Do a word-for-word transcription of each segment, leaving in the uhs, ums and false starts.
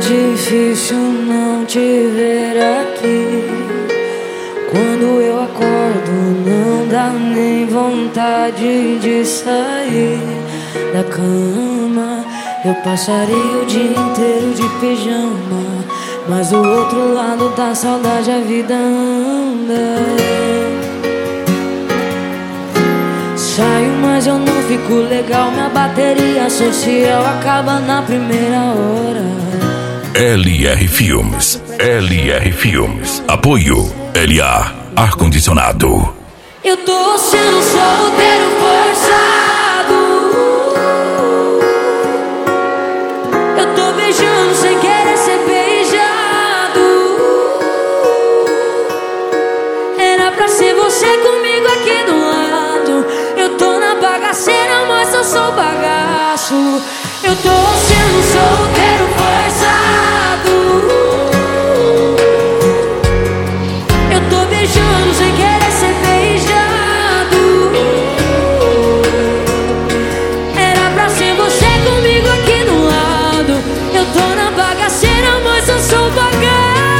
difícil não te ver aqui. Quando eu acordo não dá nem vontade de sair da cama. Eu passaria o dia inteiro de pijama, mas do outro lado da saudade a vida anda. Saio, mas eu não fico legal. Minha bateria social acaba na primeira hora. L R Filmes, L R Filmes, apoio L A Ar-Condicionado. Eu tô sendo solteiro forçado. Eu tô beijando sem querer ser beijado. Era pra ser você comigo aqui do lado. Eu tô na bagaceira, mas eu sou bagaço. Eu tô sendo solteiro forçado. Eu tô beijando sem querer ser beijado. Era pra ser você comigo aqui do lado. Eu tô na bagaceira, mas eu sou bagaço.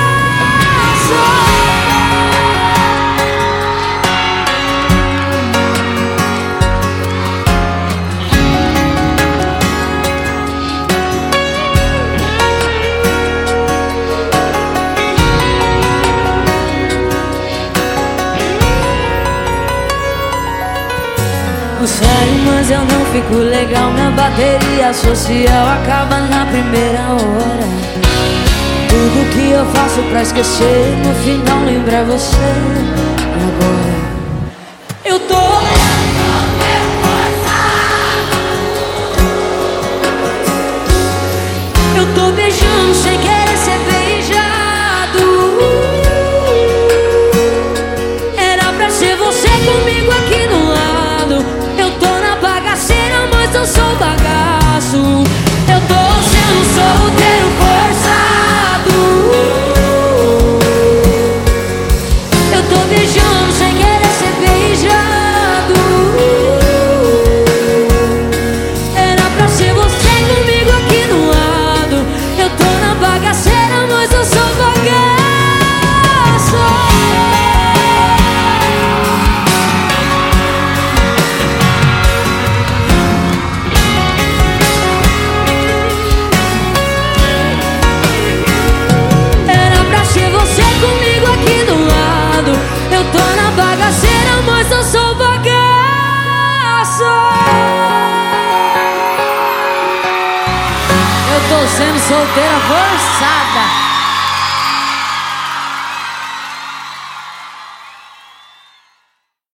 Sério, mas eu não fico legal. Minha bateria social acaba na primeira hora. Tudo que eu faço pra esquecer, no final lembra você. E agora? Eu tô Eu tô beijando sem querer ser beijado. Era pra ser você comigo aqui do lado. Eu sou bagaço. Eu tô sendo solteiro forçado. Eu tô beijando sem querer ser beijado. Era pra ser você comigo aqui do lado. Eu tô na bagaceira, mas eu sou bagaço. Eu tô sendo solteira forçada.